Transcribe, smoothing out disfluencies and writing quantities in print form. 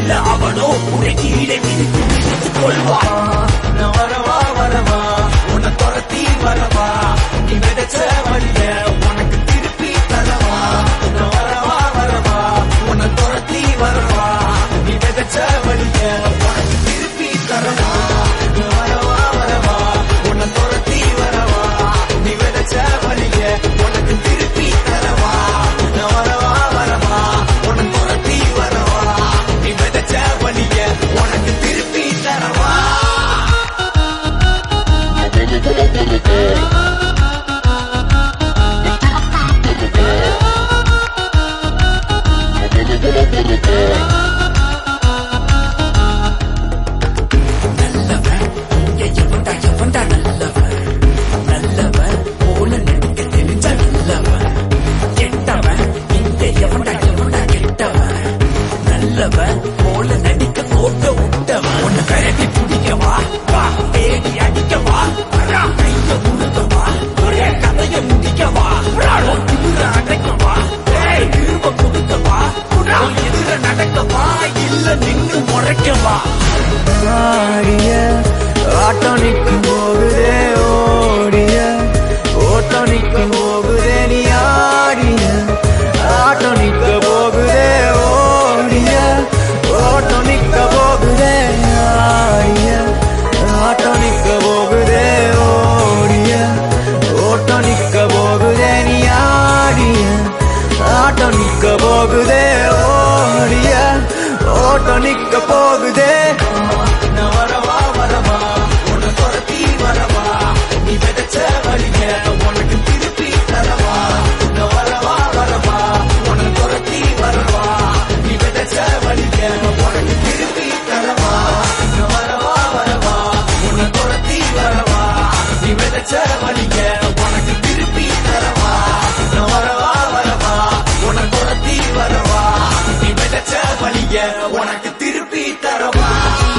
அல்ல அவனோ உன்னை கீழே மிதித்து கொள்வான். நான் வரவா வரவா உன்னை துரத்தி வரவா, நீ விதைச்ச வழிய உனக்கு திருப்பி தரவா. நான் வரவா வரவா உன்னை துரத்தி வரவா, நீ விதைச்ச வழிய உனக்கு திருப்பி தரவா. நான் வரவா வரவா உன்னை துரத்தி வரவா, நீ விதைச்ச வழிய உனக்கு திருப்பி தரவா. நான் வரவா வரவா உன்னை துரத்தி வரவா, நீ விதைச்ச வழிய உனக்கு திருப்பி தரவா. நல்லவன் எவன்டா எவன்டா நல்லவன், நல்லவன் போல நடிக்க தெரிஞ்ச நல்லவன். கெட்டவன் இங்க எவன்டா எவன்டா கெட்டவன், நல்லவன் போல நடிக்க கோட்ட விட்டவன். உன்னை கரட்டி பிடிக்கவா வா, தேடி அடிக்கவா கைய முழுக்கவா, ஒரே கதைய முடிக்கவா, திமுற அடைக்கவா, திரும்ப கொடுக்கவா, எதிர நடக்கவா, இல்ல நின்று முறைக்கவா. ஆடிய ஆட்டம் நிற்கும் போகுதே, ஓடிய ஓட்டம் நிற்கும் போகுதே, நீ ஆடிய ஆட்டம் நிற்க போகுதே, ஓடிய ஓட்டம் நிற்க போகுதே, ஆடிய ஆட்டம் நிற்க போகுதே, ஓடிய ஓட்டம் நிற்க போகுதே, நீ ஆடிய ஆட்டம் நிற்க போகுதே, ஓடிய ஓட்டம் நிற்க போகுதே. நான் வரவா வரவா உன்னை துரத்தி வரவா, நீ விதைச்ச வழிய உனக்கு திருப்பி தரவா. நான் வரவா வரவா உன்னை துரத்தி வரவா, நீ விதைச்ச வழிய உனக்கு திருப்பி தரவா. நான் வரவா வரவா உன்னை துரத்தி வரவா, நீ விதைச்ச வழிய உனக்கு திருப்பி தரவா. நான் வரவா வரவா உன்னை துரத்தி வரவா, நீ விதைச்ச வழிய உனக்கு திருப்பி தரவா.